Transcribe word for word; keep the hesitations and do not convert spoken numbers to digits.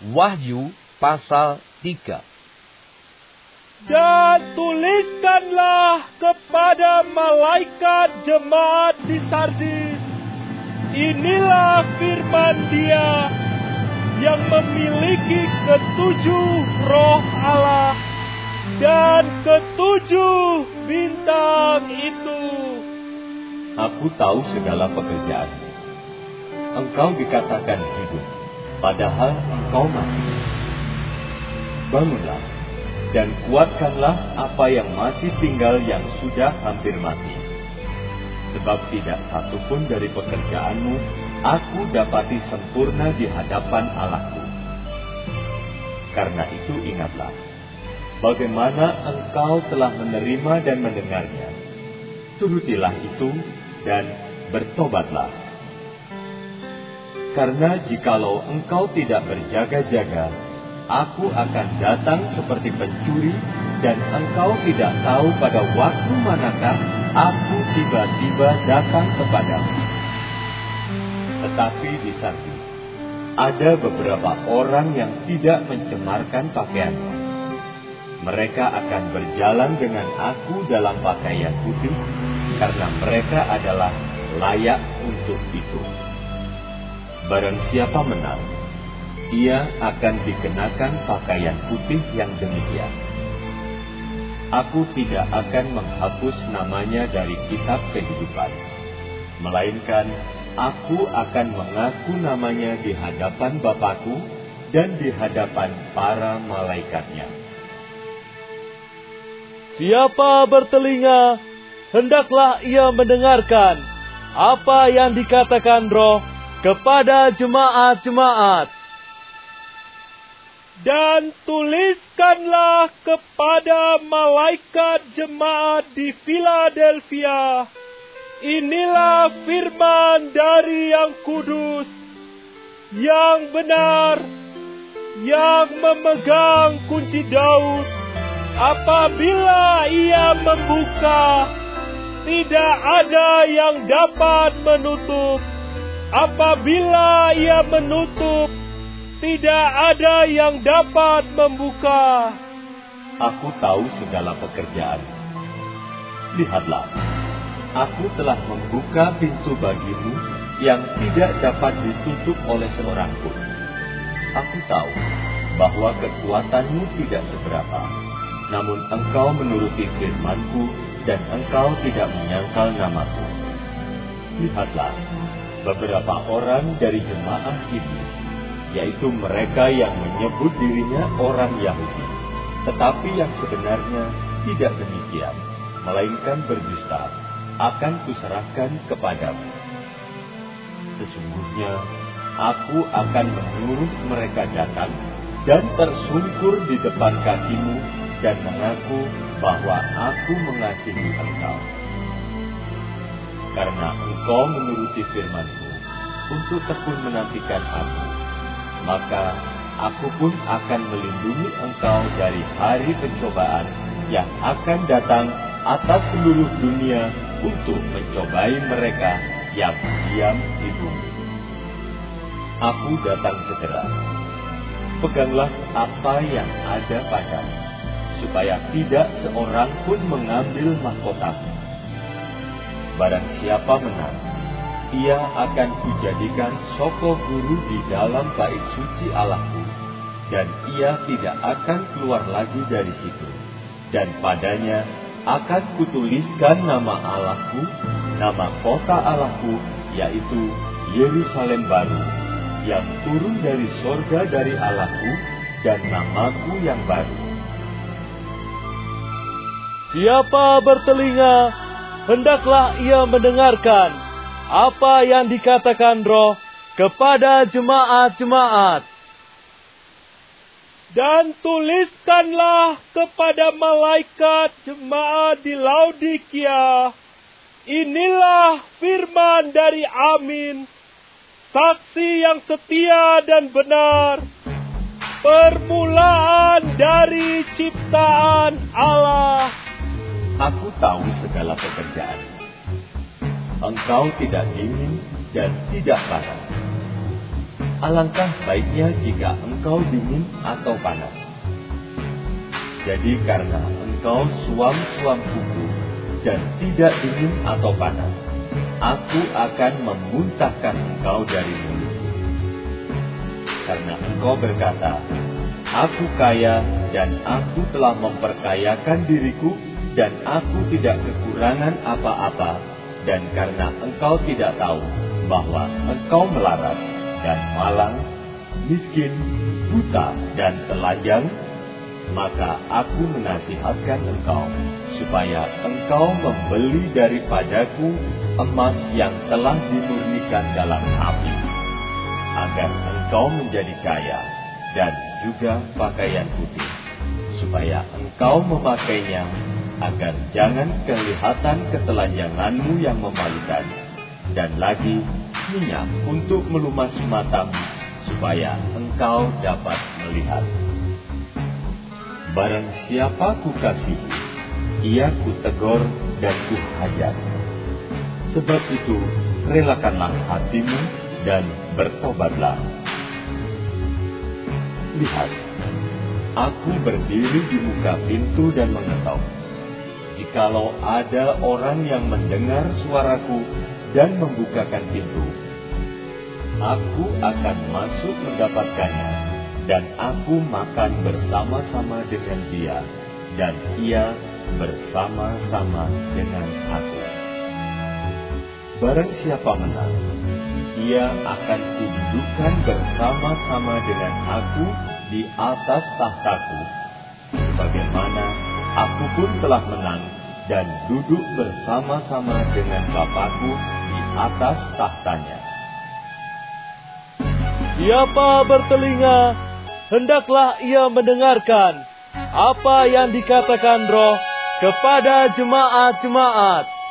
Wahyu pasal tiga. Dan tuliskanlah kepada malaikat jemaat di Sardis, inilah firman Dia yang memiliki ketujuh roh Allah dan ketujuh bintang itu. Aku tahu segala pekerjaanmu. Engkau dikatakan hidup, padahal engkau mati. Bangunlah dan kuatkanlah apa yang masih tinggal yang sudah hampir mati. Sebab tidak satu pun dari pekerjaanmu aku dapati sempurna di hadapan Allahku. Karena itu ingatlah, bagaimana engkau telah menerima dan mendengarnya. Turutilah itu dan bertobatlah. Karena jikalau engkau tidak berjaga-jaga, aku akan datang seperti pencuri, dan engkau tidak tahu pada waktu manakah aku tiba-tiba datang kepadamu. Tetapi di Sardis ada beberapa orang yang tidak mencemarkan pakaiannya. Mereka akan berjalan dengan aku dalam pakaian putih, karena mereka adalah layak untuk itu. Barang siapa menang, ia akan dikenakan pakaian putih yang demikian. Aku tidak akan menghapus namanya dari kitab kehidupan, melainkan aku akan mengaku namanya di hadapan Bapa-Ku dan di hadapan para malaikatnya. Siapa bertelinga, hendaklah ia mendengarkan apa yang dikatakan Roh kepada jemaat-jemaat. Dan tuliskanlah kepada malaikat jemaat di Philadelphia, inilah firman dari yang kudus, yang benar, yang memegang kunci Daud. Apabila ia membuka, tidak ada yang dapat menutup. Apabila ia menutup, tidak ada yang dapat membuka. Aku tahu segala pekerjaan. Lihatlah, aku telah membuka pintu bagimu yang tidak dapat ditutup oleh seorang pun. Aku tahu bahwa kekuatanmu tidak seberapa, namun engkau menuruti firman-Ku dan engkau tidak menyangkal namaku. Lihatlah, beberapa orang dari jemaah ini, yaitu mereka yang menyebut dirinya orang Yahudi, tetapi yang sebenarnya tidak demikian, melainkan berdusta, akan kuserahkan kepadamu. Sesungguhnya, aku akan menyuruh mereka datang dan tersungkur di depan kakimu dan mengaku bahwa aku mengasihi engkau. Karena engkau menuruti firman-Ku untuk tekun menantikan aku, maka aku pun akan melindungi engkau dari hari pencobaan yang akan datang atas seluruh dunia untuk mencobai mereka yang diam di bumi. Aku datang segera. Peganglah apa yang ada padamu, supaya tidak seorang pun mengambil mahkotamu. Barang siapa menang, ia akan kujadikan soko guru di dalam bait suci Allahku, dan ia tidak akan keluar lagi dari situ. Dan padanya akan kutuliskan nama Allahku, nama kota Allahku, yaitu Yerusalem baru, yang turun dari sorga dari Allahku, dan namaku yang baru. Siapa bertelinga, hendaklah ia mendengarkan apa yang dikatakan Roh kepada jemaat-jemaat. Dan tuliskanlah kepada malaikat jemaat di Laodikia, inilah firman dari Amin, saksi yang setia dan benar, permulaan dari ciptaan Allah. Aku tahu segala pekerjaanmu. Engkau tidak dingin dan tidak panas. alangkah baiknya jika engkau dingin atau panas. Jadi karena engkau suam-suam kuku dan tidak dingin atau panas, aku akan memuntahkan engkau dari mulutku. Karena engkau berkata, aku kaya dan aku telah memperkayakan diriku dan aku tidak kekurangan apa-apa, dan karena engkau tidak tahu bahwa engkau melarat dan malang, miskin, buta dan telanjang, maka aku menasihatkan engkau supaya engkau membeli daripadaku emas yang telah dimurnikan dalam api, agar engkau menjadi kaya, dan juga pakaian putih, supaya engkau memakainya, agar jangan kelihatan ketelanjanganmu yang memalukan, dan lagi minyak untuk melumas matamu, supaya engkau dapat melihat. Barang siapa kukasihi, ia kutegur dan kuhajar. Sebab itu, relakanlah hatimu dan bertobatlah. Lihat, aku berdiri di muka pintu dan mengetok. Jikalau ada orang yang mendengar suaraku dan membukakan pintu, aku akan masuk mendapatkannya, dan aku makan bersama-sama dengan dia, dan ia bersama-sama dengan aku. Barang siapa menang, ia akan kududukkan bersama-sama dengan aku di atas tahtaku, sebagaimana aku pun telah menang dan duduk bersama-sama dengan Bapakku di atas tahtanya. Siapa bertelinga, hendaklah ia mendengarkan apa yang dikatakan Roh kepada jemaat-jemaat.